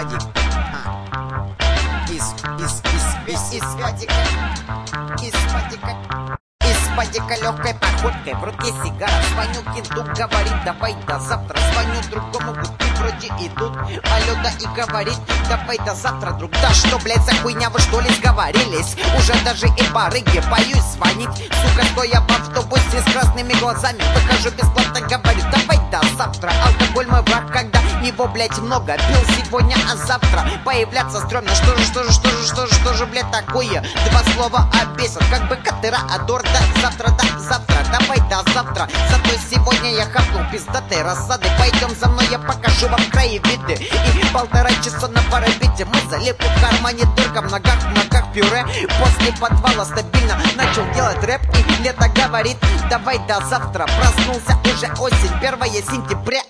садик. Из падика легкой походкой, в руке сигара. Звоню кенту, говорит, давай до завтра. Звоню другому, гудки вроде идут. Алло, да и говорит, давай до завтра, друг. Да что, блядь, за хуйня, вы что ли сговорились? Уже даже и барыги боюсь звонить. Сука, стоя в автобусе с красными глазами, выхожу бесплатно, говорит, давай до завтра. Алкоголь мой враг, когда него, блядь, много. Пил сегодня, а завтра появляться стрёмно. Что же, блядь, такое? Два слова обесят, как бы катера адор. Да завтра, давай до завтра. Зато сегодня я хапнул пиздатой рассады. Пойдем за мной, я покажу вам краевиды. И 1,5 часа на парапете мы залипли в кармане дырка, в ногах пюре. После подвала стабильно начал делать рэп. И лето говорит, давай до завтра. Проснулся уже осень, 1 сентября.